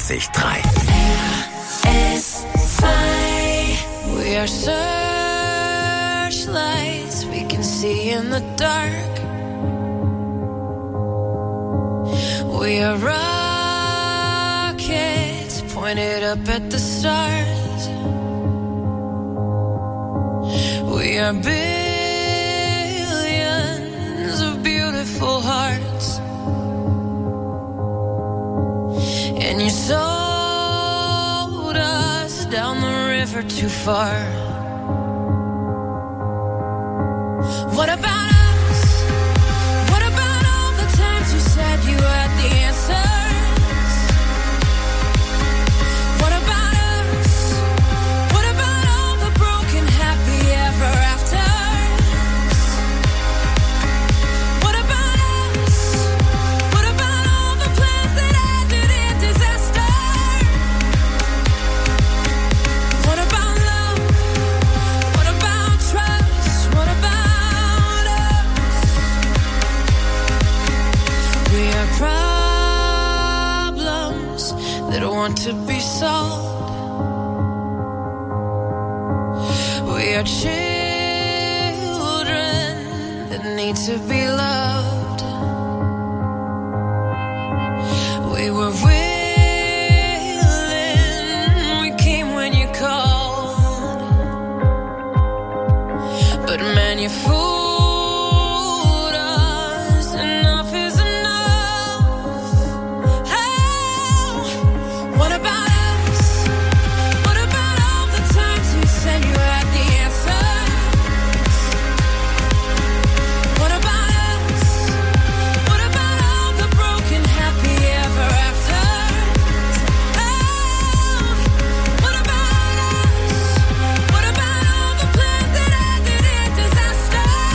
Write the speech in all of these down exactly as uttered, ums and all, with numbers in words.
vierundneunzig Komma drei. R S zwei. We are searchlights we can see in the dark. We are rockets pointed up at the stars. We are billions of beautiful hearts. And you sold us down the river too far. What about us? What about all the times you said you had the answers? What about us? What about all the broken happy ever afters? What about us? What about all the plans that ended in disaster? What about love? What about trust? What about us? We are problems that want to be solved. We are children that need to be loved. We were willing, we came when you called. But man, you fooled us. Enough is enough. Oh, what about us? What about all the times you said you had the answers? What about us? What about all the broken happy ever afters? Oh, what about us? What about all the plans that ended in disaster?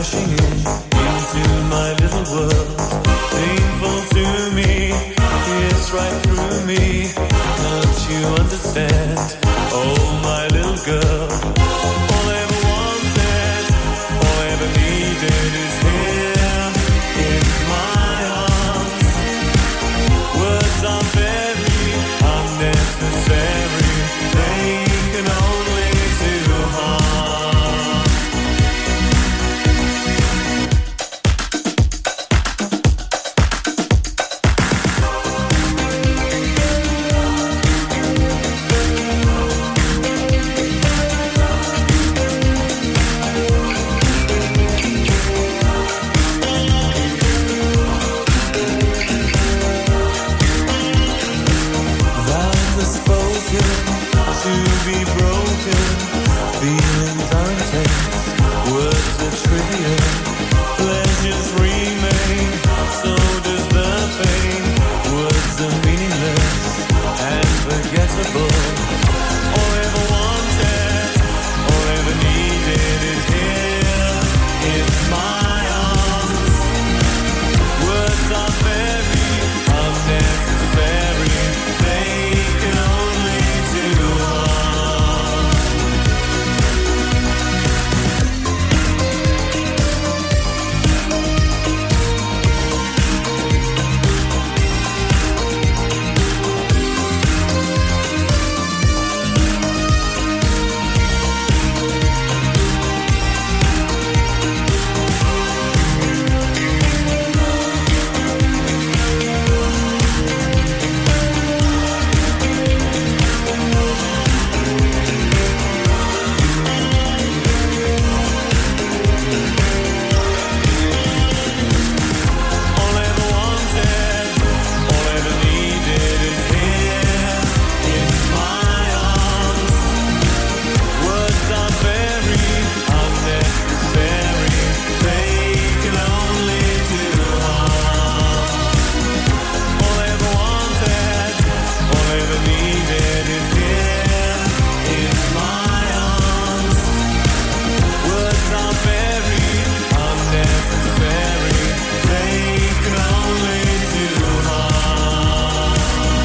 crashing in into my little world. Painful to me, it's right through me. Don't you understand? Oh, my little girl. All I ever wanted, all I ever needed is here in my arms. Words are very unnecessary. They can only do harm. Vows are spoken to be broken. Feelings are intense, words are trivial. Pleasures remain, so does the pain. Words are meaningless and forgettable. All I ever wanted, all I ever needed is here in my arms. Words are very unnecessary. They can only do harm. All I ever wanted, all I ever needed is here in my arms. Words are very unnecessary. They can only do harm. All I ever wanted, all I ever needed is here in my arms. Words are very unnecessary. They can only do harm.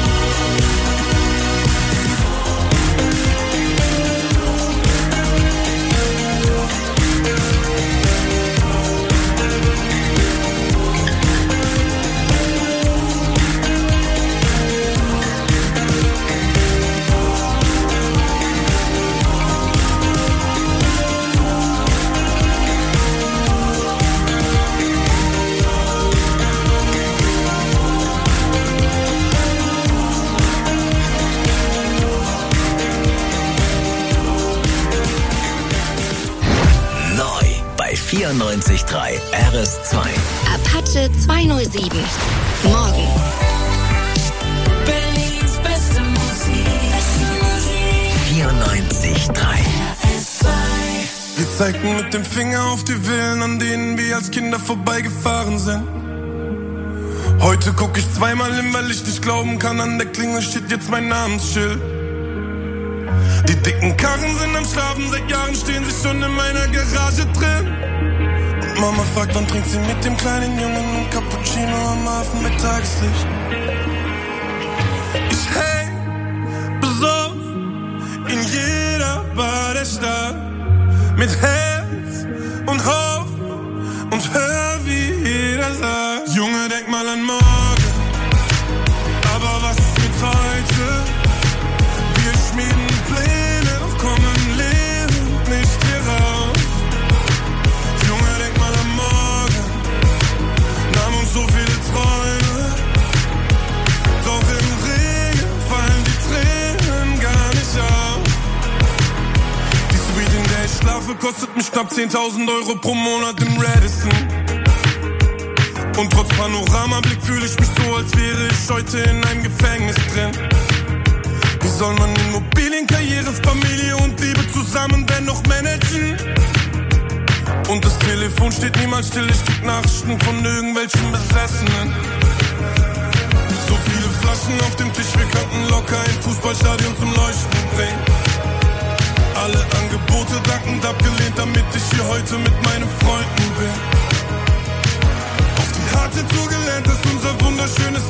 Neu bei vierundneunzig Komma drei R S zwei. Apache zweihundertsieben. Morgen. Berlins beste Musik. vierundneunzig Komma drei. Wir zeigten mit dem Finger auf die Villen, an denen wir als Kinder vorbeigefahren sind. Heute guck ich zweimal hin, weil ich nicht glauben kann, an der Klingel steht jetzt mein Namensschild. Die dicken Karren sind am Schlafen, seit Jahren stehen sie schon in meiner Garage drin. Und Mama fragt, wann trinkt sie mit dem kleinen Jungen ein Cappuccino am Hafen bei Tageslicht. Ich häng besoffen in jeder Bar der Stadt, mit Herz und Hoffnung und hör, wie jeder sagt: Junge, denk mal an morgen, aber was ist mit heute? Wir schmieden Pläne, doch kommen lebend nicht hier raus. Junge, denk mal an morgen, nahm uns so viele Träume, doch im Regen fallen die Tränen gar nicht auf. Die Suite, in der ich schlafe, kostet mich knapp zehntausend Euro pro Monat im Radisson. Und trotz Panoramablick fühle ich mich so, als wäre ich heute in einem Gefängnis drin. Wie soll man Immobilien, Karriere, Familie und Liebe zusammen dennoch managen? Und das Telefon steht niemals still, ich krieg Nachrichten von irgendwelchen Besessenen. So viele Flaschen auf dem Tisch, wir könnten locker ein Fußballstadion zum Leuchten bringen. Alle Angebote dankend abgelehnt, damit ich hier heute mit meinen Freunden bin.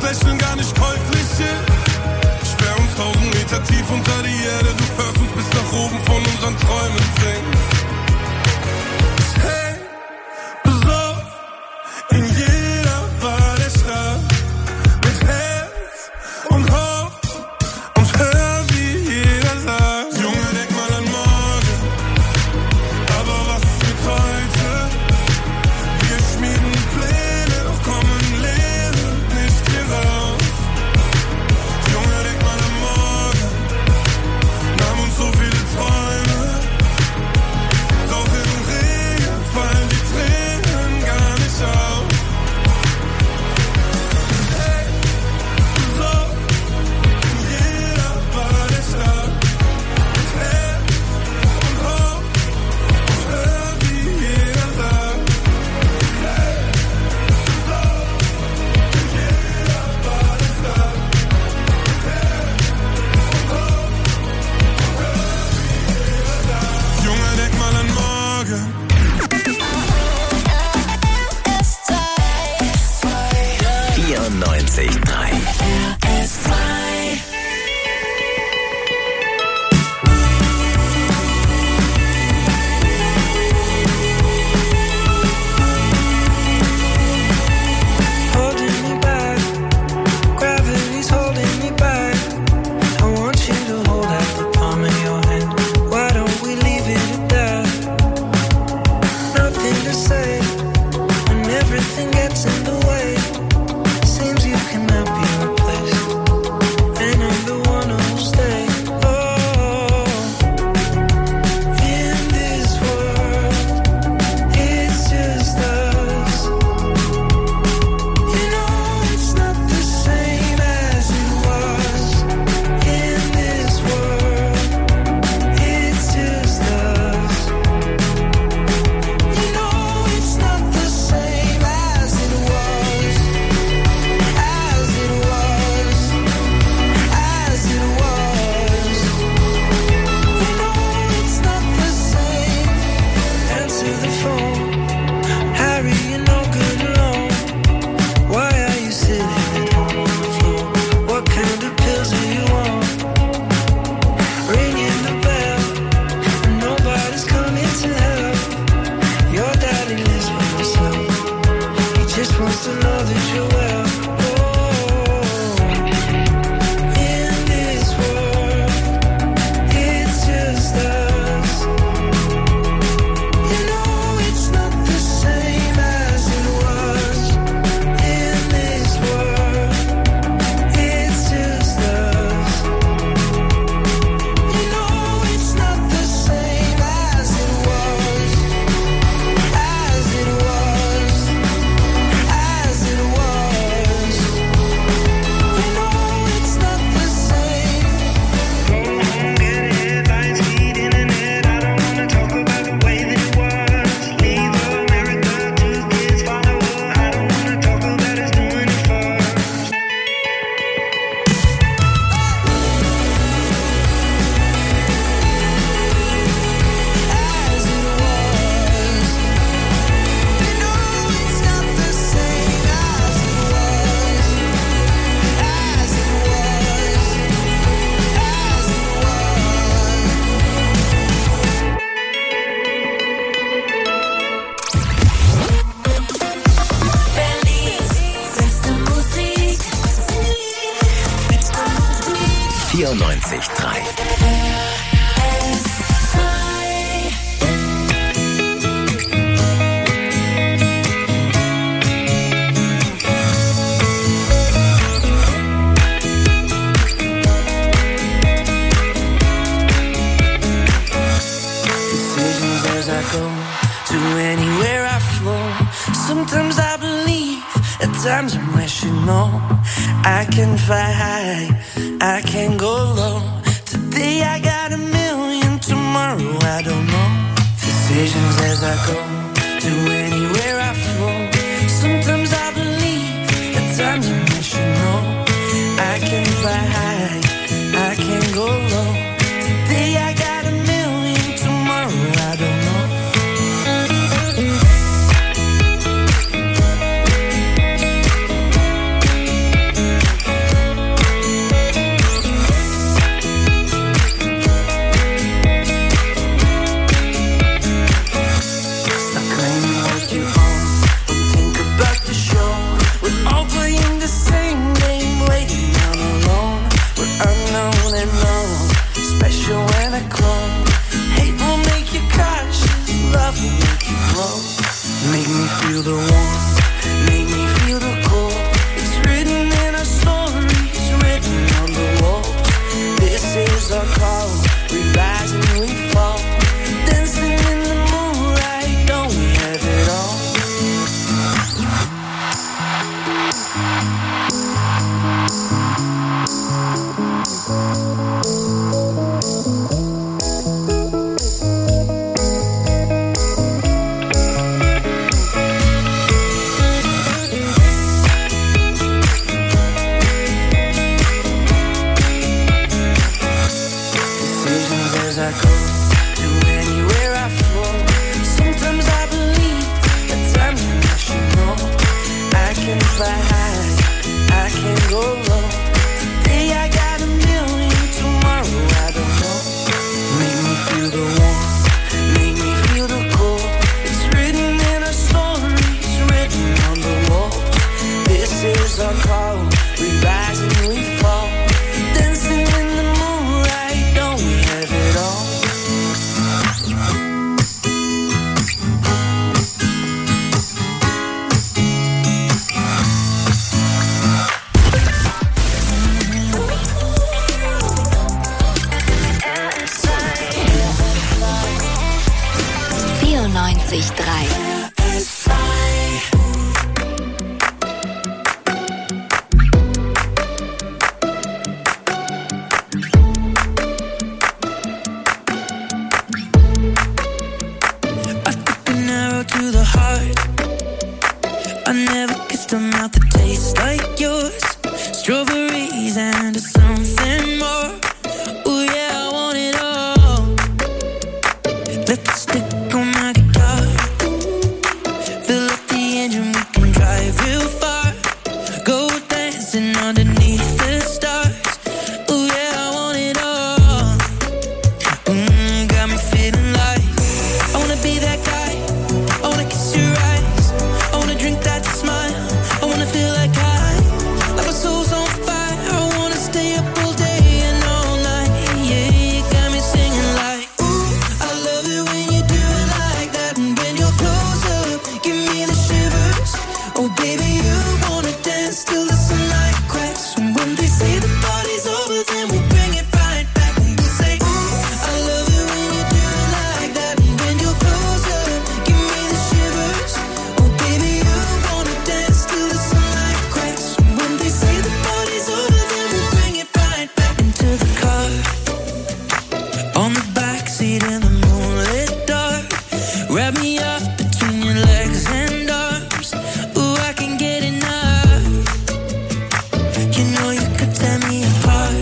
Lächeln gar nicht käuflich ist. Sperr uns tausend Meter tief unter die Erde, du hörst uns bis nach oben von unseren Träumen singen. Hey, besoffen, in jeder Bar der Stadt, mit Herz und Hoffnung und hör, wie jeder sagt, Junge, denk mal an morgen, aber was ist mit heute? Wir schmieden Pläne, doch kommen Leere nicht hier raus. Junge, denk mal an morgen, nahm uns so viele Träume, doch im Regen fallen die Tränen gar nicht auf. Hey, so, in jeder Bar der Stadt, mit Herz und Hoffnung und hör, wie jeder sagt. Hey, so, in jeder Bar der Stadt, mit Herz und Hoffnung und hör, wie jeder sagt. Junge, denk mal an morgen. vierundneunzig Komma drei. Holding me back, gravity's holding me back. I want you to hold out the palm of your hand. Why don't we leave it at that? Nothing to say when everything gets in the way. Seems you cannot be replaced, and I'm the one who'll stay. Oh, in this world, it's just us. You know it's not the same as it was. In this world, it's just us. You know it's not the same as it was. As it was. As it was. You know it's not the same. Answer the phone. Harry, you're no good alone. Why are you sitting at home on the floor? What kind of pills do you want? Ringing the bell, and nobody's coming to help. Your daddy lives by himself. He just wants to know that you're well. Oh, in this world, it's just us. You know it's not the same as it was. In this world, it's just us. You know it's not the same as it was. As it was. As it was. You know it's not the same. Go home, get headlines, feed internet. I don't wanna talk about the way that it was. Leave America to kids follow her. I don't wanna talk about us doing it first. As it was. You know it's not the same as it was. As it was. As it Berlins beste Musik. vierundneunzig Komma drei. Decisions as I go to anywhere I flow. Sometimes I believe, at times I'm wishing no. I can fly high, I can go low. Today I got a million, tomorrow I don't know. Decisions as I go to anywhere I flow. Sometimes I believe, at times I'm wishing no. I can fly high, I can go low. Today I got a million, tomorrow I don't know. feel the warmth, make me feel the cold. It's written in our stories, written on the walls. This is our call, we rise and we fall. Dancing in the moonlight, don't we have it all? I go to anywhere I flow. Sometimes I believe, at times I should know. I can fly high, I can go low. Today I got a million, tomorrow I don't know. Make me feel the warmth, make me feel the cold. It's written in our stories, written on the walls. This is our call, we rise and we fall. Dancing in the moonlight, don't we have it all? vierundneunzig Komma drei. To the heart, I never kissed a mouth that tastes like yours. Strawberries and something more. Oh yeah, I want it all. Lipstick on my guitar, fill up the engine, we can drive real far. Go dancing underneath the stars. Oh yeah, I want it all. Mm, got me feeling like I wanna be that guy. I wanna kiss your eyes, I wanna drink that smile, I wanna feel like I, like my soul's on fire, I wanna stay up all day and all night, yeah, you got me singing like, ooh, I love it when you do it like that, and when you're close up, give me the shivers, oh baby, you wanna dance till the sunlight cracks, and when they say the party's over, then we bring it right back, and we say, ooh, I love it when you do it like that, and when you're close up, give me the shivers, oh baby, you wanna dance till the sunlight cracks, and when they say the party's over, then we bring it right back into the car, on the backseat in the moonlit dark, wrap me up between your legs and arms, ooh, I can get enough, you know you could tear me apart,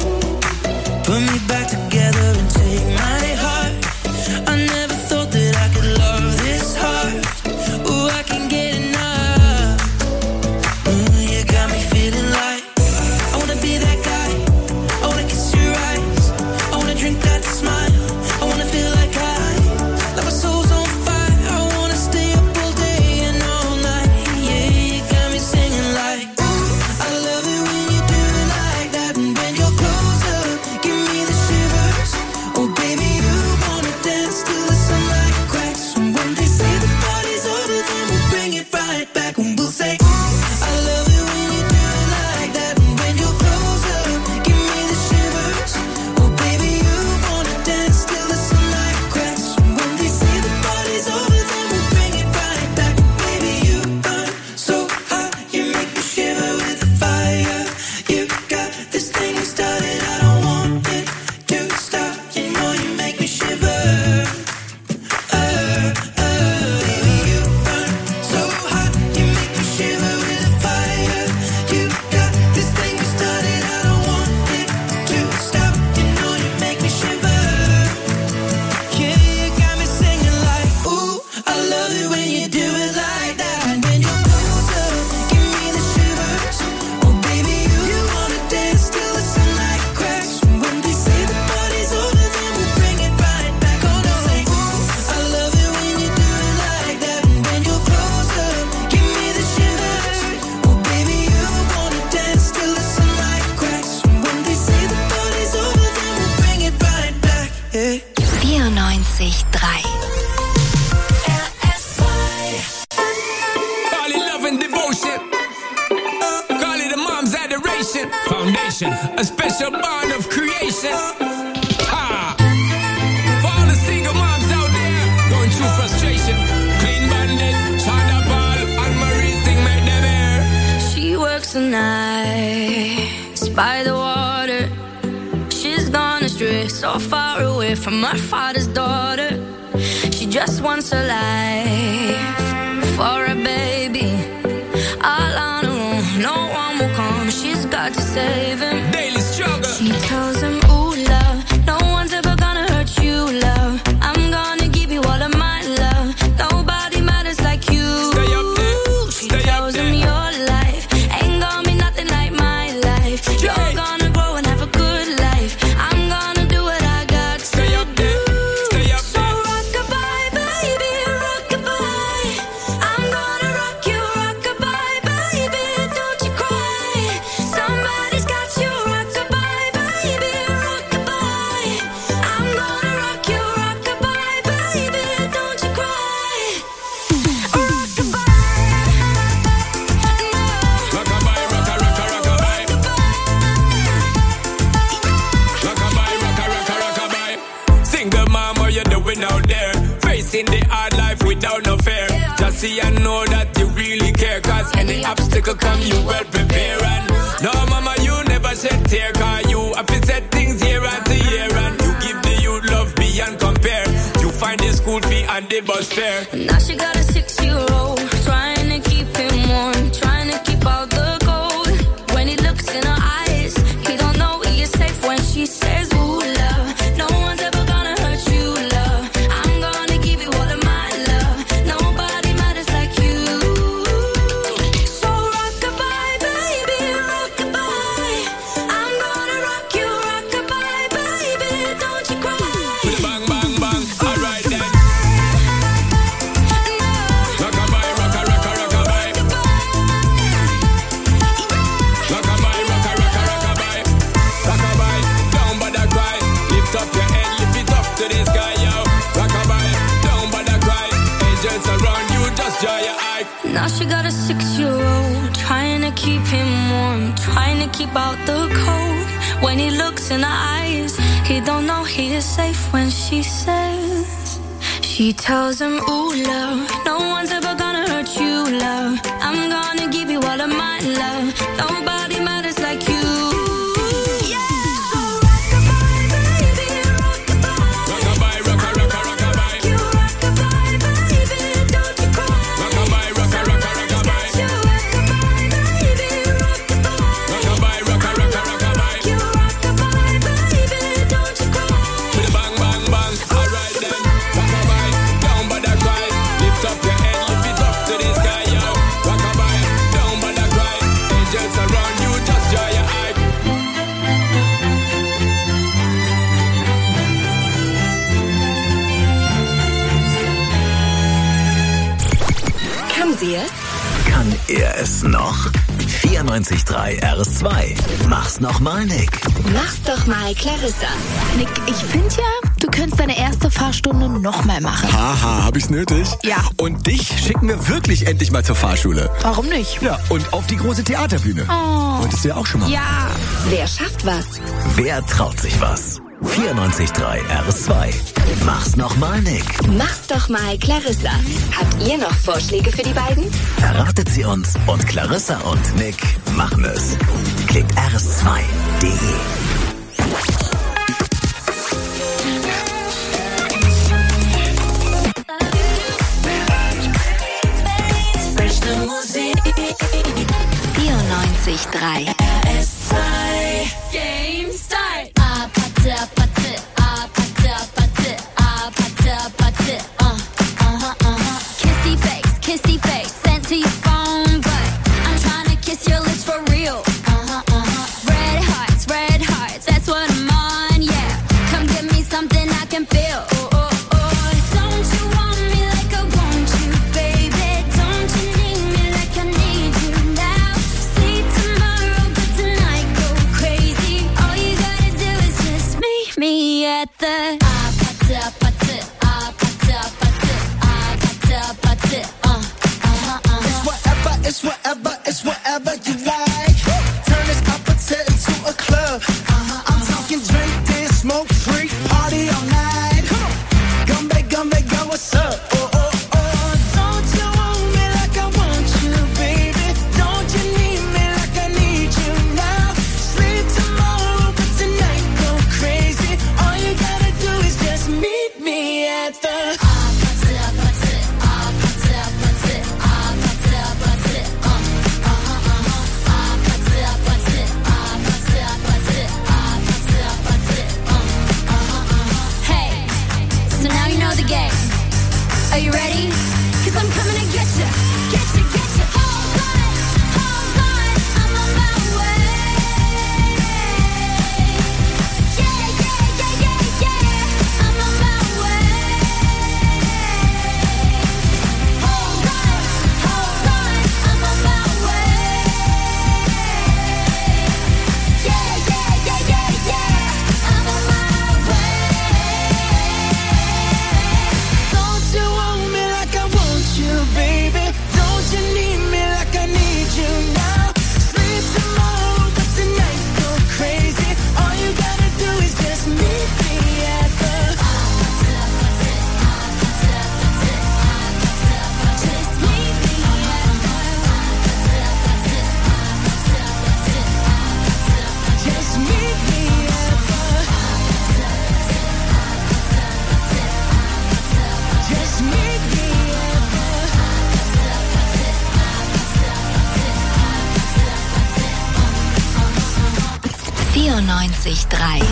put me back together and take my heart, I never thought that I could love this hard, ooh, I can get enough, ooh, you got me feeling like, I wanna be that guy, I wanna kiss your eyes, I wanna drink that smile, I wanna feel like I, like my soul's on fire, I wanna stay up all day and all night, yeah, you got me singing like, ooh, I love it when you do it like that, and when you're close up, give me the shivers, oh baby, you wanna dance till the sunlight cracks, and when they say the party's over, then we'll bring it right back, and we'll say, ooh, I love it when you do it like that, and when you're close up, give me the shivers, oh baby, you wanna dance till the sunlight cracks, and when they say the party's over, then we'll bring it right back, baby, you burn so hot, you make me shiver with the fire, you got this thing started, I don't want it to stop, you know you make me shiver, uh, uh, baby, you burn so hot, you make me shiver with the fire, you got this thing started, I don't want it to stop, you know you make me shiver, yeah, you got me singing like, ooh, I love it when you do it like that, and when you're close up, give me the shivers, oh baby, you wanna dance till the sunlight cracks, and when they say the party's over, then we'll bring it right back, oh no, say, ooh, I love it when you do it like that, and when you're close up, give me the shivers, oh baby, you wanna dance till the sunlight cracks, and when they say the party's over, then we'll bring it right back, yeah. vierundneunzig Komma drei. frustration. Ha! For all the single moms out there going through frustration. Clean Bandit, China Ball, and Marie thing make them air. She works the nights by the water. She's gone astray, so far away from her father's daughter. She just wants a life for a baby. All on her own, no one will come. She's got to save him. Daily struggle. She tells him, ooh, love, no one's ever gonna hurt you, love. I'm gonna give you all of my love. Nobody matters like you. Stay up there. She Stay tells up him there. your life ain't gonna be nothing like my life. Yeah. You're gonna grow and have a good life. I'm gonna do what I got Stay to up there. do. Stay up So there. rock-a-bye, baby, rock-a-bye. I'm gonna rock you, rock-a-bye, baby, don't you cry. Somebody's got you, rock-a-bye, baby, rock-a-bye. I'm gonna rock you, rock-a-bye, baby, don't you cry. Rock-a-bye. Rockabye, rocka, rocka, rockabye. Rockabye, rocka, rocka, rockabye. Single mom, what you doing out there? Facing the hard life without no fear. Just see and know that you really care. Cause any obstacle come, you well prepare. And no, mama, you never shed tear. Cause you have to set things year after year. And you give the youth love beyond compare. You find the school fee and the bus fare. Now she got a six-year-old, trying to keep him warm, trying to keep out the cold. When he looks in her eyes, he don't know he is safe when she says, ooh, love, no one's ever gonna hurt you, love. I'm gonna give you all of my love. Nobody matters like you. So rock-a-bye, baby, rock-a-bye. I'm gonna rock you, rock-a-bye, baby, don't you cry. Bang, bang, bang. Alright then. Rockabye, rocka, rocka, rockabye. Rockabye, rocka, rocka, rockabye. Rockabye, down by the cry. Lift up your head, lift it up to the sky, yo. Rockabye, down by the cry. Angels around you, just dry your eye. Now she got a six-year-old, trying to keep him warm, trying to keep out the cold. When he looks in her eyes, he don't know he is safe when she says, she tells him, ooh, love, no one's ever gonna hurt you, love. I'm gonna give you all of my love. Nobody matters like you. Yeah. So rock-a-bye, baby, rock-a-bye. Rockabye, rocka, rocka, rockabye. You rock-a-bye, baby, don't you cry. Rockabye, rocka, rocka, rockabye. You rock-a-bye, baby, rock-a-bye. Rockabye, rocka, rocka, rockabye. You rock-a-bye, baby, don't you cry. Bang, bang, bang. Alright then. Rockabye, down by the cry. Lift up your head, lift it up to the sky, yo. Rockabye, down by the cry. Angels around you, just dry your eye. Kann sie es? Kann er es noch? vierundneunzig Komma drei R S zwei. Mach's noch mal, Nick. Mach's doch mal, Clarissa. Nick, ich finde ja, du könntest deine erste Fahrstunde nochmal machen. Haha, hab ich's nötig? Ja. Und dich schicken wir wirklich endlich mal zur Fahrschule. Warum nicht? Ja, und auf die große Theaterbühne. Oh. Wolltest du ja auch schon mal. Ja. Wer schafft was? Wer traut sich was? vierundneunzig Komma drei R S zwei. Mach's noch mal, Nick. Mach's doch mal, Clarissa. Habt ihr noch Vorschläge für die beiden? Verratet sie uns und Clarissa und Nick machen es. Klickt r s zwei punkt d e. vierundneunzig Komma drei. Game start. Ah, patte, patte, ah, patte, patte, ah, patte, patte, uh, uh-huh, uh-huh. Kissy face, kissy face, sent to your phone, but I'm trying to kiss your lips for real. Uh-huh, uh-huh. Red hearts, red hearts, that's what I'm on, yeah. Come give me something I can feel. Oh, oh, oh. Don't you want me like I want you, baby? Don't you need me like I need you now? See tomorrow, but tonight go crazy. vierundneunzig Komma drei.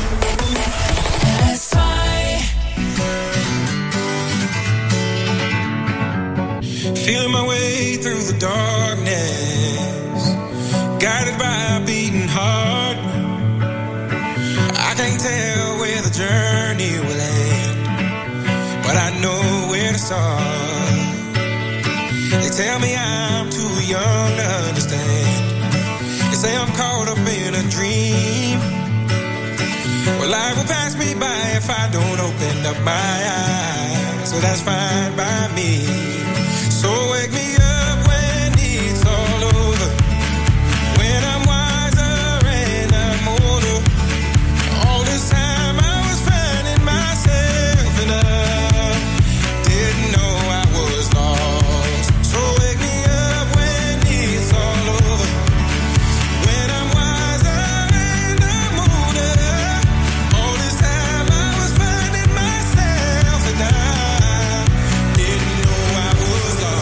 Feeling my way through the darkness, guided by a beating heart. I can't tell where the journey will end, but I know where to start. They tell me I'm too young to understand. They say I'm caught up in a dream. Well, life will pass me by if I don't open up my eyes. So that's fine by me. So wake me up when it's all over, when I'm wiser and I'm older. All this time I was finding myself and I didn't know I was lost. So wake me up when it's all over, when I'm wiser and I'm older. All this time I was finding myself and I didn't know I was lost.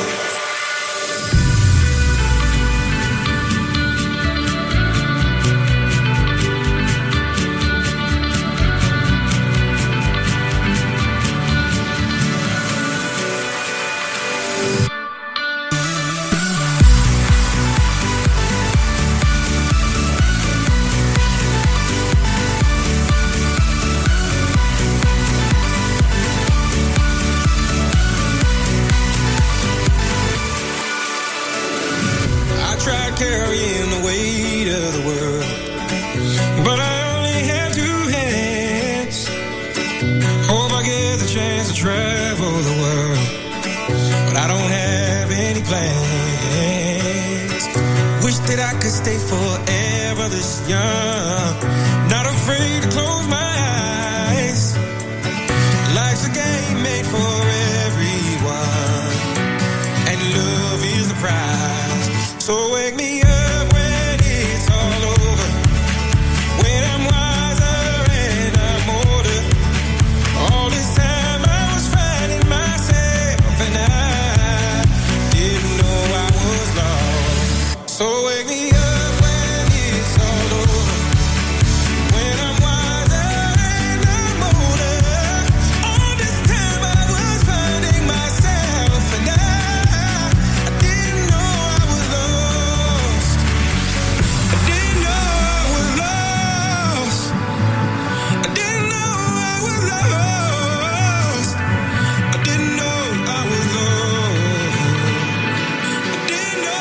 I tried carrying the weight of the world, but I only have two hands. Hope I get the chance to travel the world, but I don't have any plans. Wish that I could stay forever this young, not afraid to close my eyes. Life's a game made for everyone, and love is the prize. So wake me up when it's all over, when I'm wiser and I'm older. All this time I was finding myself and I didn't know I was lost. So wake me up when it's all over, when I'm wiser and I'm older. All this time I was finding myself and I I didn't know I was lost. I didn't know I was lost. I didn't know I was lost. I didn't know I was lost. I didn't know.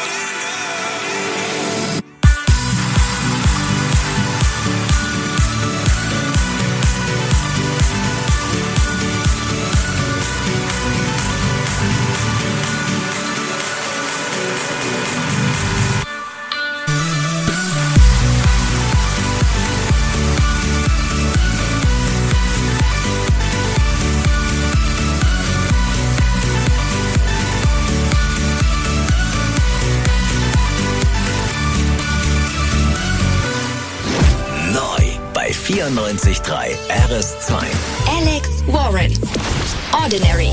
Neu bei vierundneunzig Komma drei R S zwei. Alex Warren. Ordinary.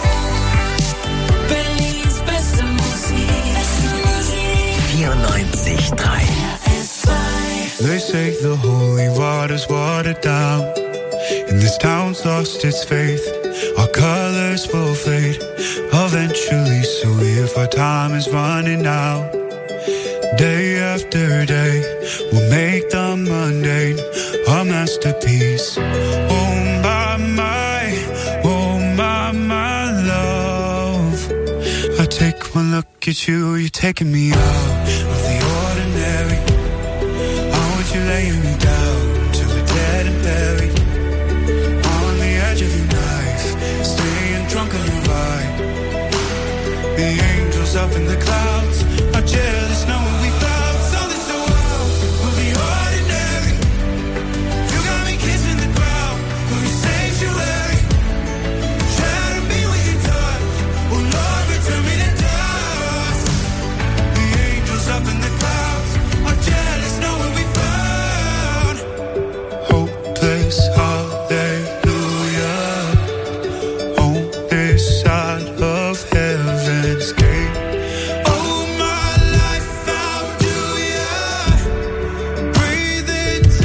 Berlin's beste Musik. vierundneunzig Komma drei. They say the holy water's watered down, and this town's lost its faith. Our colors will fade eventually, so if our time is running out, day after day, we'll make the mundane a masterpiece. Oh my, my, oh my, my love. I take one look at you, you're taking me out of the ordinary. I want you laying me down to the dead and buried, on the edge of your knife, staying drunk on your vibe. The angels up in the clouds are jealous knowing we found something so wild. We'll be ordinary. You got me kissing the ground, we'll be sanctuary. Shatter me with your touch, oh Lord, return me to dust. The angels up in the clouds are jealous knowing we found hopeless hallelujah on this side of heaven's gate. Oh my life, how do ya breathe into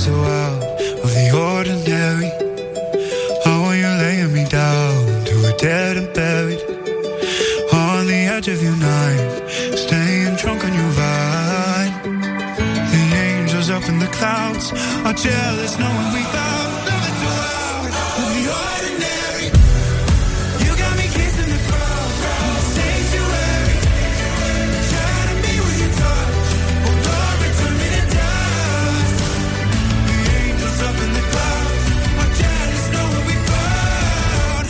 so out of the ordinary. How are you laying me down to a dead and buried on the edge of your night, staying drunk on your vine. The angels up in the clouds are jealous knowing we found something so out of the ordinary. You got me kissing the ground in the sanctuary, trying to be with your touch. Oh Lord, return me to dust. The angels up in the clouds are jealous knowing we found.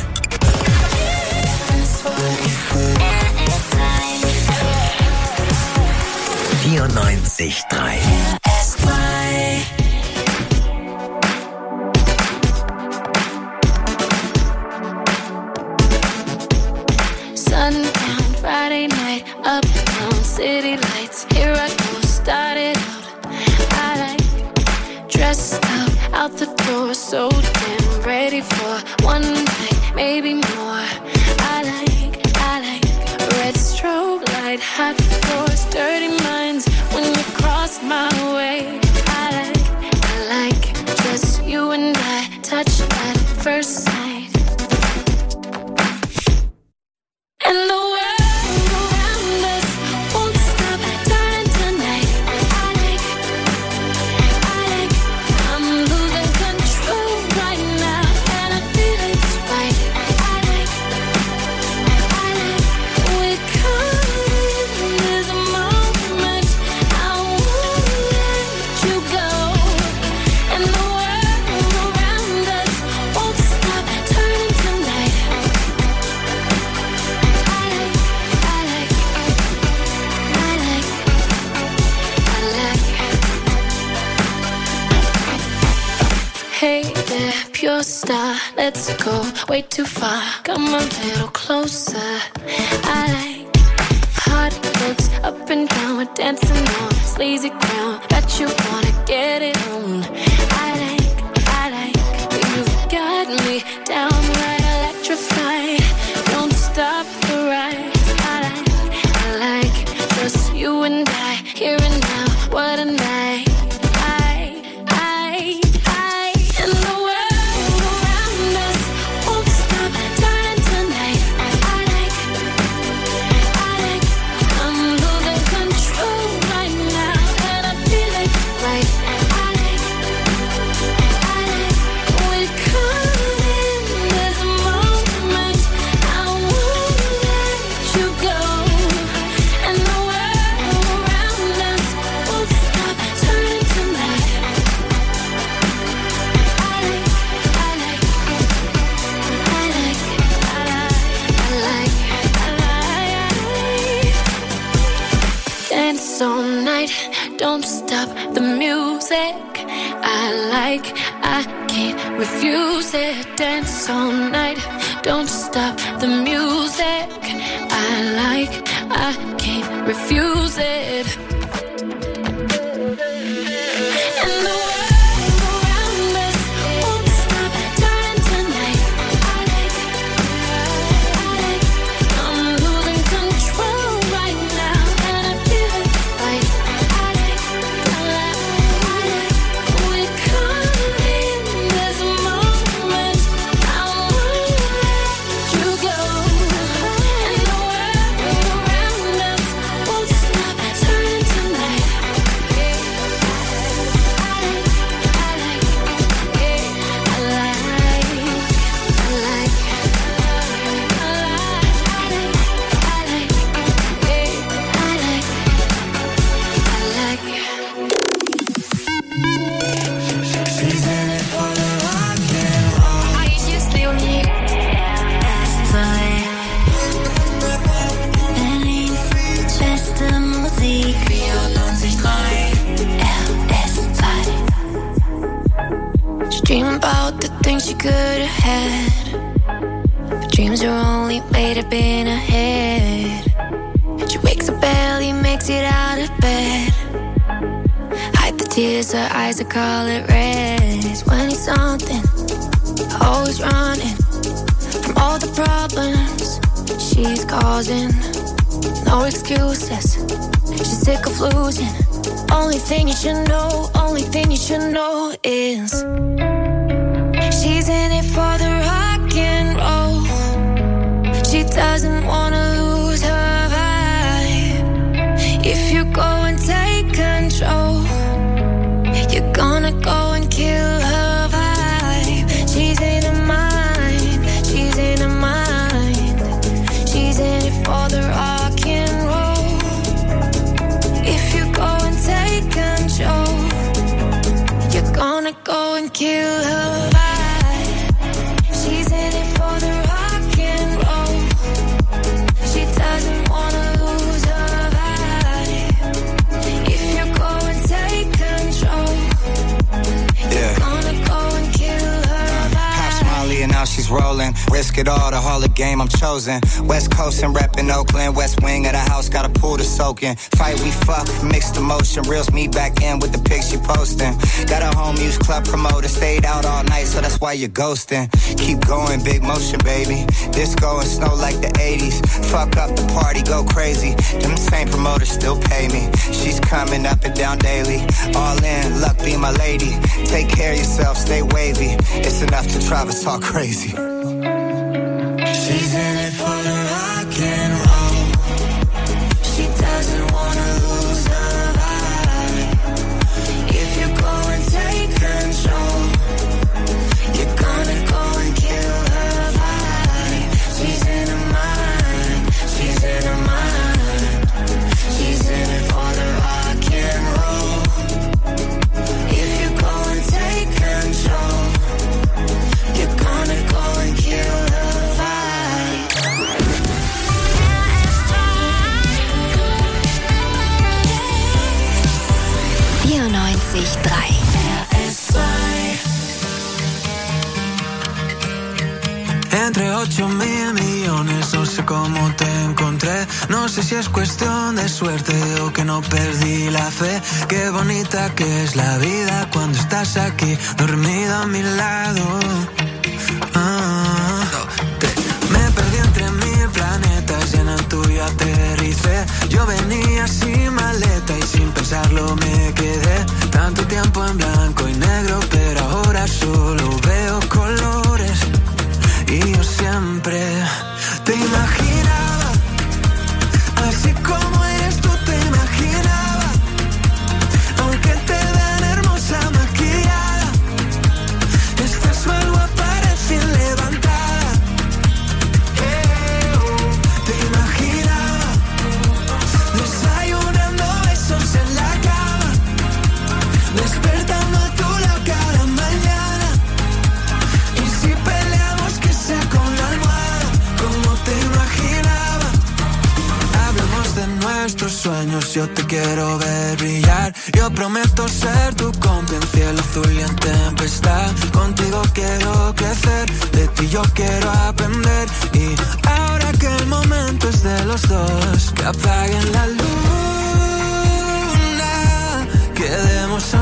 vierundneunzig Komma drei Sundown, Friday night, uptown, city lights. Here I go, started out. I like dressed up, out the door, so damn ready for one night, maybe more. I like, I like red strobe light, hot floors, dirty minds. When you cross my way, I like, I like just you and I, touch at first sight. And the world around us won't stop turning tonight. I like, I like, I'm losing control right now, and I feel it's right. I like, I like, we're caught in this moment. I won't let you go. And the world around us won't stop turning tonight. Hey there, pure star, let's go way too far. Come a little closer. I like hot looks up and down, we're dancing on sleazy ground. Bet you wanna get it on. I like, I like, you've got me downright electrified. Don't stop the ride. I like, I like, just you and I, here and now. What a night. All night, don't stop the music. I like, I can't refuse it. Dance all night, don't stop the music. I like, I can't refuse it. And the world around us won't stop turning tonight. I like, I like, I'm losing control right now, and I feel it. Dream about the things you could have had, but dreams are only made up in her head. She wakes up early, makes it out of bed, hide the tears, her eyes are color red. When he's something, always running from all the problems she's causing. No excuses, she's sick of losing. Only thing you should know, only thing you should know is she's in it for the rock and roll. She doesn't wanna lose her vibe. If you go and take control, you're gonna go and kill her vibe. She's in her mind, she's in her mind. She's in it for the rock and roll. If you go and take control, you're gonna go and kill her vibe. She's in it for the rock and roll. She doesn't wanna lose her vibe. If you go and take control, you're gonna go and kill her vibe. Pop Molly and now she's rolling. Risk it all, the Hall of Game, I'm chosen. West Coast and reppin' Oakland. West wing of the house, got a pool to soak in. Fight, we fuck, mixed emotion. Reels me back in with the pics you posting. Got a home use club promoter. Stayed out all night, so that's why you're ghosting. Keep going, big motion, baby. Disco and snow like the eighties. Fuck up the party, go crazy. Them same promoters still pay me. She's coming up and down daily. All in, luck be my lady. Take care of yourself, stay wavy. It's enough to drive us all crazy. She's in it for the rock and roll. She doesn't wanna lose her vibe. If you go and take control, you're gonna go and kill her vibe. She's in her mind, she's in her mind. She's in it for the rock and roll. If you go and take control, you're gonna go and kill her vibe. vierundneunzig Komma drei. Entre ocho mil millones, no sé cómo te encontré. No sé si es cuestión de suerte o que no perdí la fe. Qué bonita que es la vida cuando estás aquí, dormida a mi lado. Ah, me perdí entre mil planetas y en el tuyo aterricé. Yo venía sin maleta y sin pensarlo me quedé. Tanto tiempo en blanco y negro, pero ahora solo veo colores. Y yo siempre te imaginaba, así como eres tú te imaginaba. Aunque te vean hermosa maquillada, estás más guapa recién levantada. Te imaginaba desayunando besos en la cama, despertando a tu lado cada mañana. Y si peleamos que sea con la almohada, como te imaginaba. Hablemos de nuestros sueños, yo te quiero ver brillar. Yo prometo ser tu compa en cielo azul y en tempestad. Contigo quiero crecer, de ti yo quiero aprender. Y ahora que el momento es de los dos, que apaguen la luna, quedemos a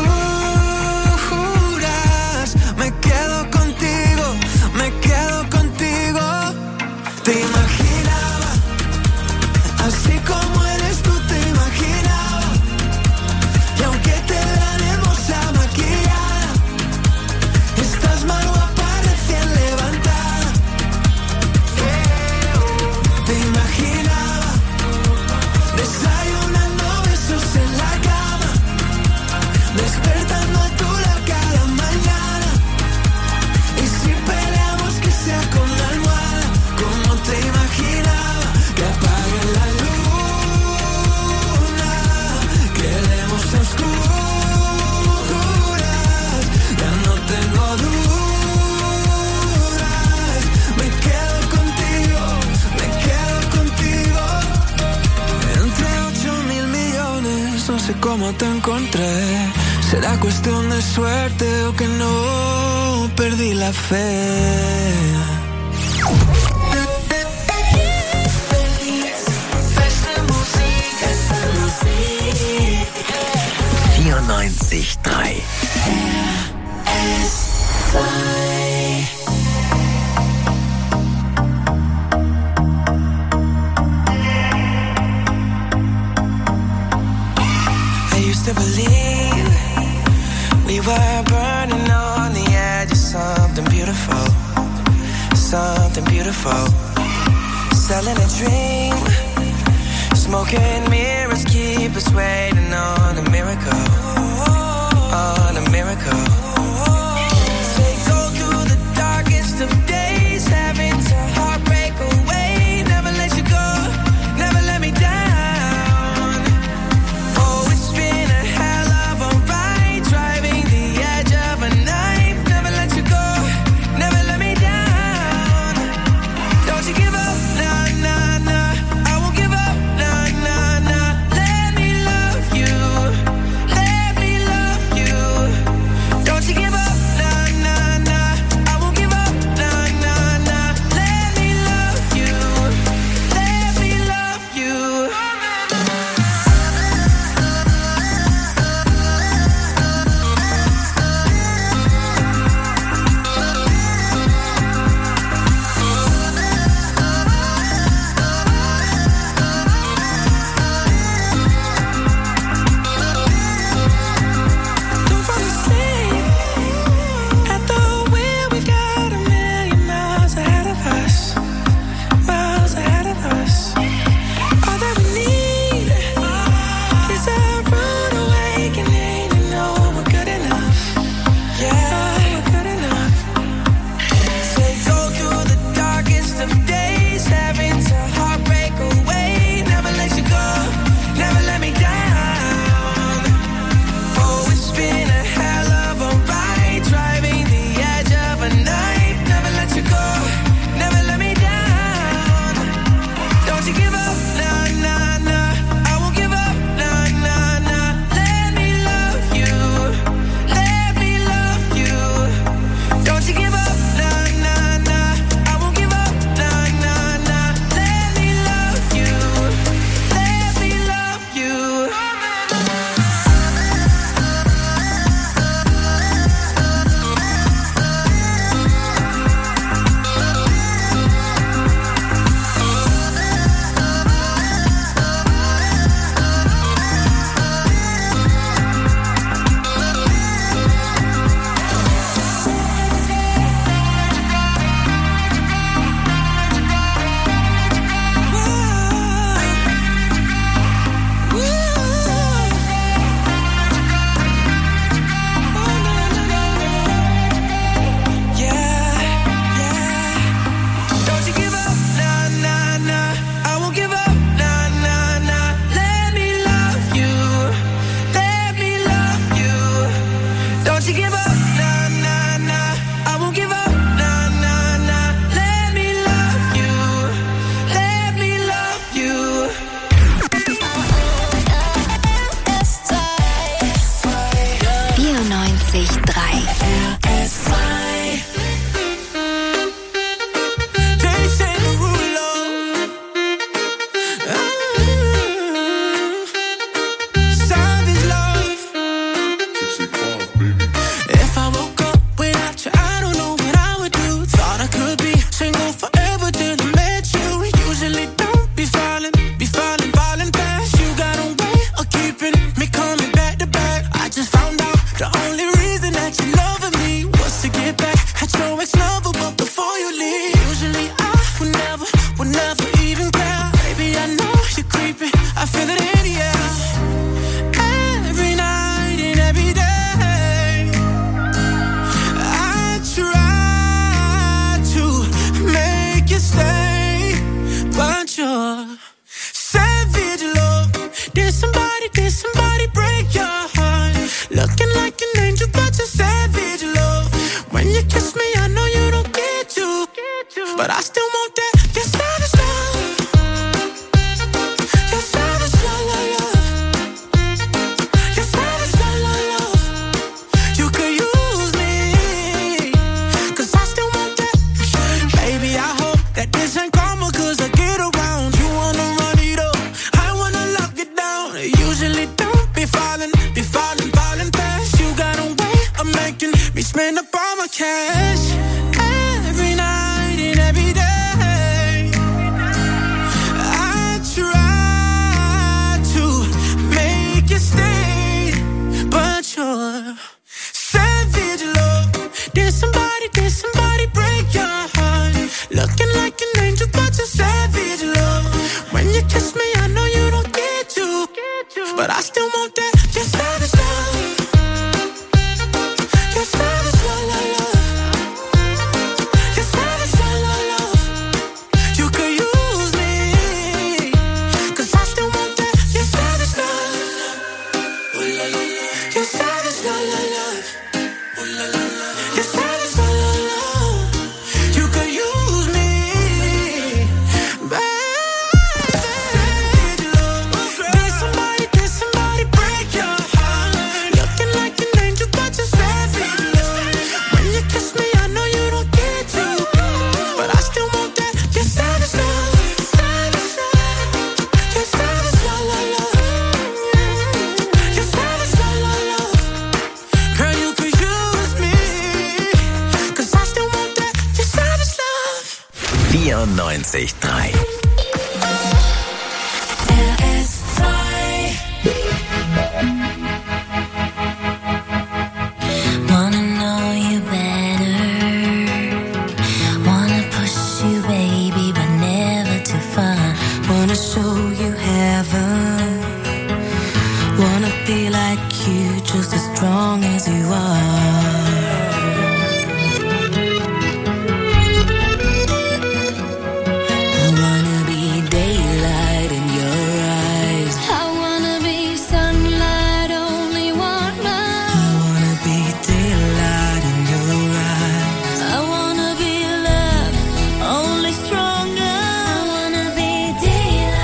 oscuras. Me quedo contigo, me quedo contigo. Te imaginaba, así como eres tú te imaginaba. Y aunque te dan hermosa maquillada, estás más guapa recién levantada. Te imaginaba desayunando besos en la cama, despertando a tu lado cada mañana. Y si peleamos que sea con la almohada, como te imaginaba. Que apague la luna, quedemos a oscuras. Ya no tengo dudas, me quedo contigo, me quedo contigo. Entre ocho mil millones, no sé cómo te encontré. Será cuestión de suerte o que no perdí la fe. vierundneunzig Komma drei. couldn't believe we were burning on the edge of something beautiful, something beautiful. Selling a dream, smoking mirrors keep us waiting on a miracle, on a miracle. They go through the darkest of days, having to heartbreak away. Never let you go, never let me down. Oh, it's been a hell of a ride, driving the edge of a knife. Never let you go, never let me down. Don't you give up, nah, nah, nah. I won't give up, nah, nah, nah. Let me love you, let me love you. Don't you give vierundneunzig Komma drei. Just as strong as you are. I wanna be daylight in your eyes. I wanna be sunlight, only warmer. I wanna be daylight in your eyes. I wanna be love, only stronger. I wanna be daylight.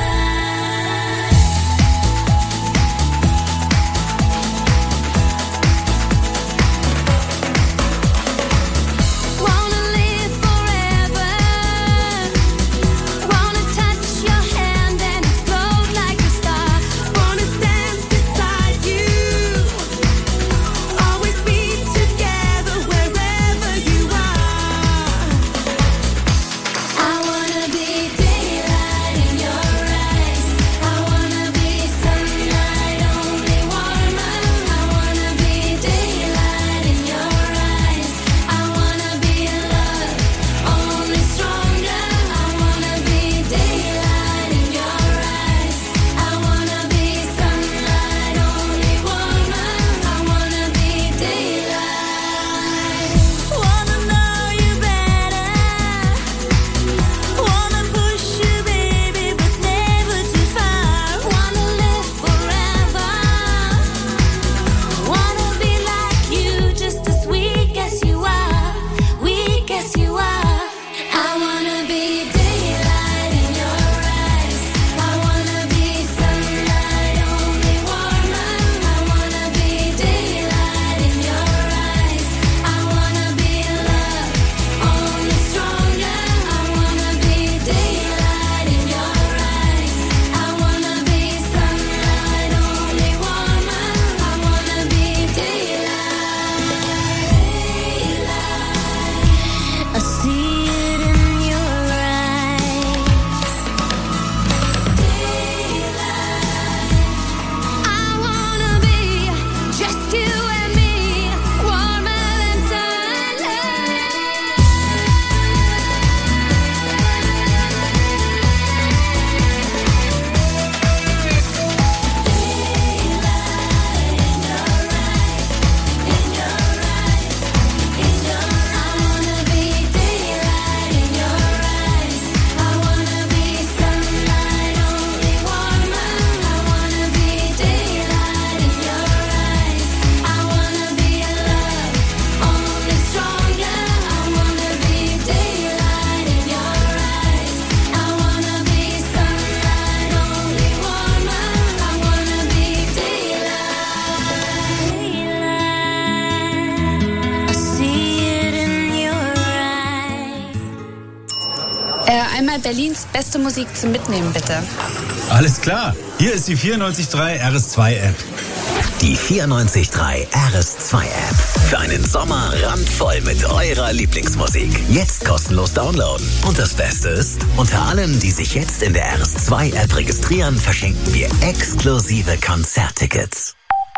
Einmal Berlins beste Musik zum Mitnehmen, bitte. Alles klar. Hier ist die vierundneunzig Komma drei R S zwei App. Die vierundneunzig Komma drei R S zwei App. Für einen Sommer randvoll mit eurer Lieblingsmusik. Jetzt kostenlos downloaden. Und das Beste ist, unter allen, die sich jetzt in der R S zwei App registrieren, verschenken wir exklusive Konzerttickets.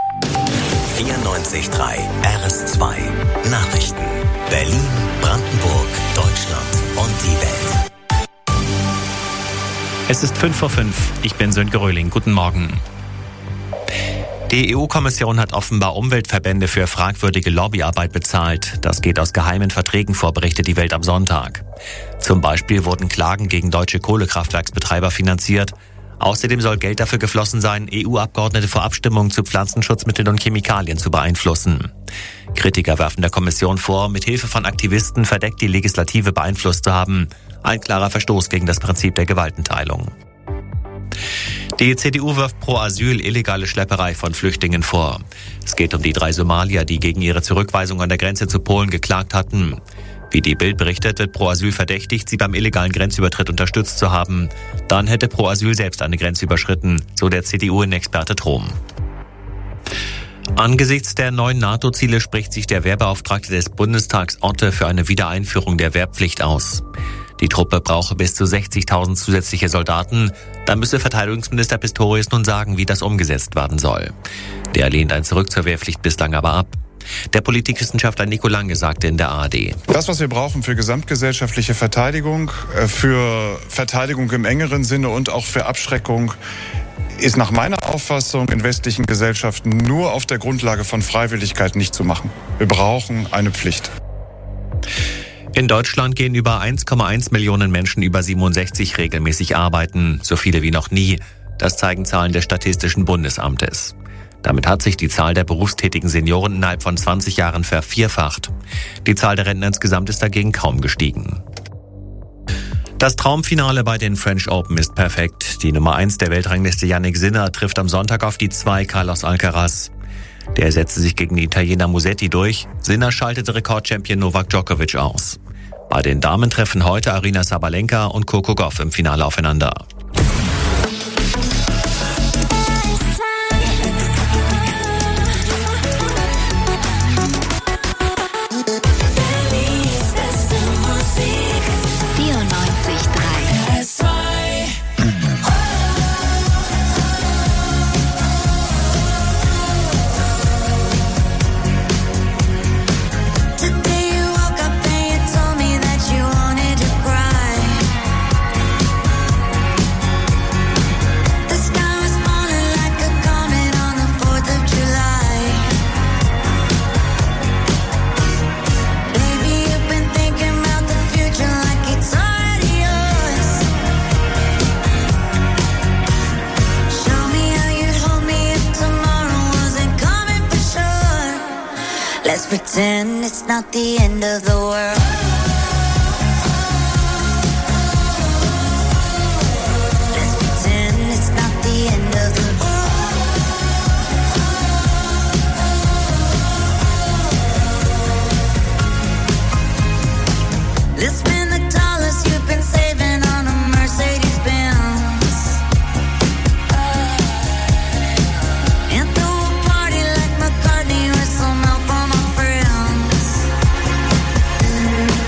vierundneunzig Komma drei R S zwei. Nachrichten. Berlin, Brandenburg, Deutschland und die Welt. Es ist fünf vor fünf. Ich bin Sönke Röhling. Guten Morgen. Die E U-Kommission hat offenbar Umweltverbände für fragwürdige Lobbyarbeit bezahlt. Das geht aus geheimen Verträgen vor, berichtet die Welt am Sonntag. Zum Beispiel wurden Klagen gegen deutsche Kohlekraftwerksbetreiber finanziert. Außerdem soll Geld dafür geflossen sein, E U-Abgeordnete vor Abstimmungen zu Pflanzenschutzmitteln und Chemikalien zu beeinflussen. Kritiker werfen der Kommission vor, mit Hilfe von Aktivisten verdeckt die Legislative beeinflusst zu haben. Ein klarer Verstoß gegen das Prinzip der Gewaltenteilung. Die C D U wirft pro Asyl illegale Schlepperei von Flüchtlingen vor. Es geht um die drei Somalier, die gegen ihre Zurückweisung an der Grenze zu Polen geklagt hatten. Wie die Bild berichtet, wird Pro Asyl verdächtigt, sie beim illegalen Grenzübertritt unterstützt zu haben. Dann hätte Pro Asyl selbst eine Grenze überschritten, so der C D U-Innenexperte Trom. Angesichts der neuen NATO-Ziele spricht sich der Wehrbeauftragte des Bundestags Otte für eine Wiedereinführung der Wehrpflicht aus. Die Truppe brauche bis zu sechzigtausend zusätzliche Soldaten. Da müsse Verteidigungsminister Pistorius nun sagen, wie das umgesetzt werden soll. Der lehnt ein Zurück zur Wehrpflicht bislang aber ab. Der Politikwissenschaftler Nico Lange sagte in der A R D: Das, was wir brauchen für gesamtgesellschaftliche Verteidigung, für Verteidigung im engeren Sinne und auch für Abschreckung, ist nach meiner Auffassung in westlichen Gesellschaften nur auf der Grundlage von Freiwilligkeit nicht zu machen. Wir brauchen eine Pflicht. In Deutschland gehen über eins Komma eins Millionen Menschen über siebenundsechzig regelmäßig arbeiten, so viele wie noch nie. Das zeigen Zahlen des Statistischen Bundesamtes. Damit hat sich die Zahl der berufstätigen Senioren innerhalb von zwanzig Jahren vervierfacht. Die Zahl der Rentner insgesamt ist dagegen kaum gestiegen. Das Traumfinale bei den French Open ist perfekt. Die Nummer eins der Weltrangliste Jannik Sinner trifft am Sonntag auf die zwei Carlos Alcaraz. Der setzte sich gegen den Italiener Musetti durch. Sinner schaltete Rekordchampion Novak Djokovic aus. Bei den Damen treffen heute Aryna Sabalenka und Coco Gauff im Finale aufeinander. Let's pretend it's not the end of the world. Let's pretend it's not the end of the world. Let's spend the dollars you've been saving on a Mercedes Benz. And throw a party like McCartney with some help from my friends.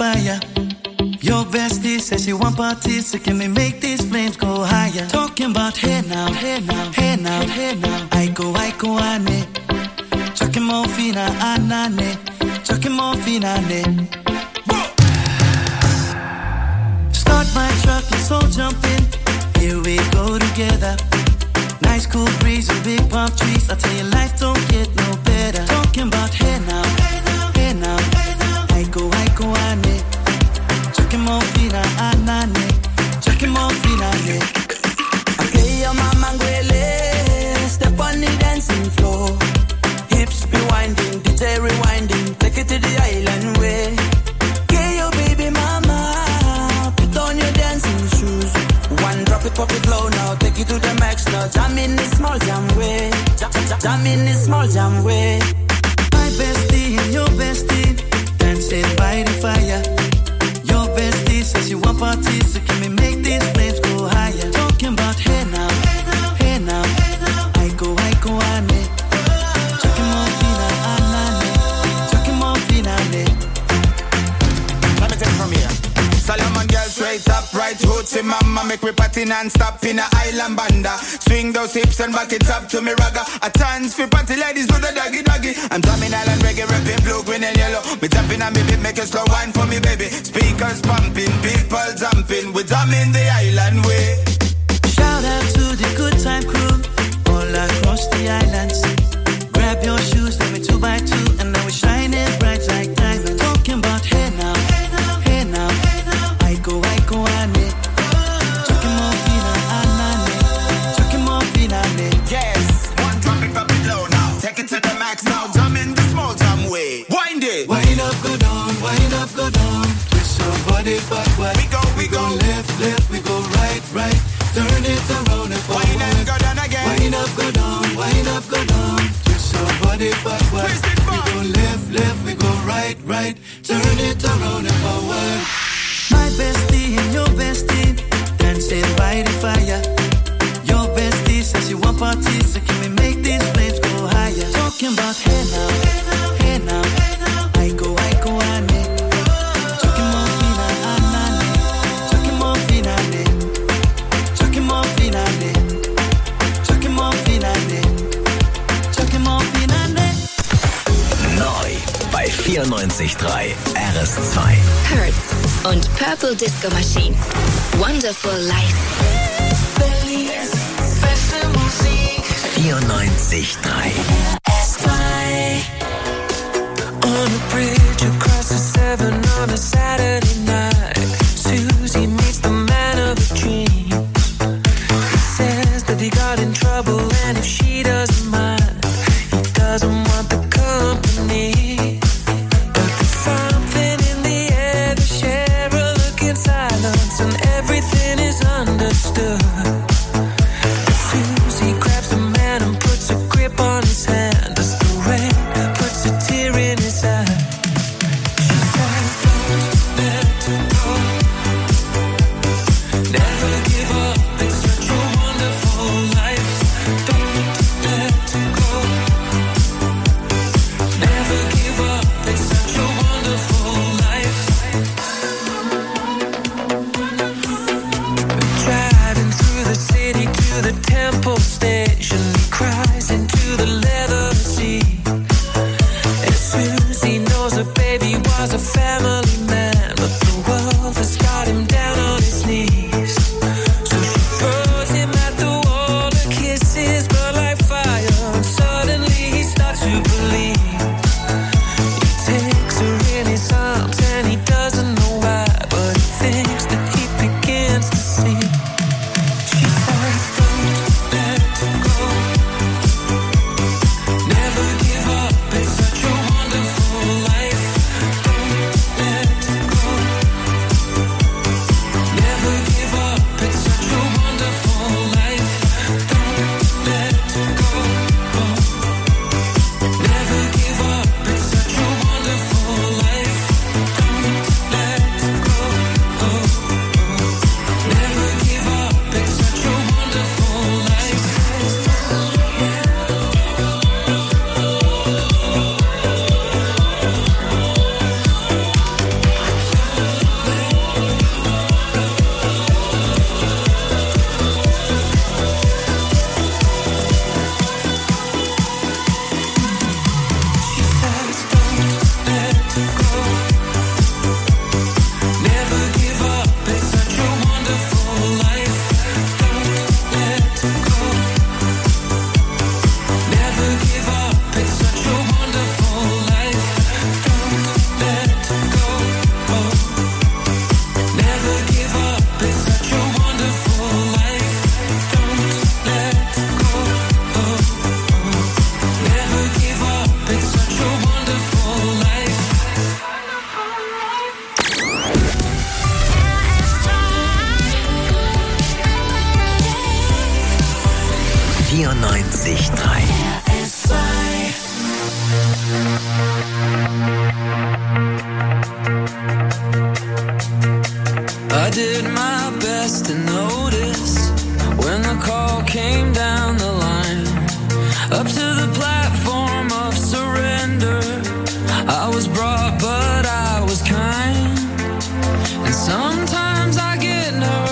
fire. Your bestie says she want parties, so can we make these flames go higher? Talking about hey now, hey now, hey now, hey now. I go, I go, ane. Chucking more fina, anane. Chucking more fina, ane. Start my truck, let's all jump in. Here we go together. Nice cool breeze and big palm trees. I tell you, life don't get no better. Talking about hey now, hey now, hey now, hey now. I go, I go, ane. Chucking more fina, anane. Chucking more fina, ane. Okay, your mama ngwele. Step on the dancing floor. Hips be winding, D J rewinding. Take it to the island way. Okay, your baby mama. Put on your dancing shoes. One drop it, pop it low now. Take it to the max now. Jam in the small jam way. Jam, jam, jam in the small jam way. My bestie and your bestie dancing by the fire. Your bestie says you want parties, so can we make these flames go higher? Talking about hey now, hey now, hey now, hey now. I go, I go, ane. Chucking more fina, anane. Chucking more fina, ane. Let me take it from here. Solomon girl straight up, right hoochie mama. Make me party non-stop in a island banda. Swing those hips and back it up to me ragga. A chance for party ladies do the doggy doggy. I'm drumming island reggae, rapping blue, green and yellow. Me tapping on me beat, make a slow wine for me baby. Speakers pumping, people jumping. We drumming the island way. Shout out to the good time crew all across the islands. Grab your shoes, let me two by two, and now we shining bright like diamonds. Talking about hey now, hey now, hey now, hey now. I go, I go, ane. Chucking more fina, anane. Chucking more fina, ane. Yes, one drop it, pop it low now. Take it to the max now. Jump in the small jam way. Wind it. Wind up, go down, wind up, go down. Twist your body backward. We go, we, we go, go left, left, we go right, right. Turn it around and forward. Wind up, go down again. Wind up, go down, wind up, go down. Twist your body backward. Twist it back. We go left, left, we go right, right. Turn it around and forward. My bestie and your bestie dancing by the fire. Your bestie says you want parties, so can we make these flames go higher? Talking about hey now, hey now, hey now, hey now. I go, I go, ane. Chucking more fina, anane. Chucking more fina, ane. Chucking more fina, ane. Chucking more fina, ane. Chucking more fina, ane. Neu bei vierundneunzig Komma drei R S zwei. Hurts und Purple Disco Machine. Wonderful Life. vierundneunzig Komma drei. On a bridge across the Severn on a Saturday night, Susie meets the man of her dreams. He says that he got in trouble, and if she doesn't mind, he doesn't want the company. But there's something in the air, they share a look in silence, and everything is understood. Susie grabs the man and puts a grip on his hand as the rain puts a tear in his eye. She says, don't let vierundneunzig Komma drei. R S zwei. I did my best to notice when the call came down the line up to the platform.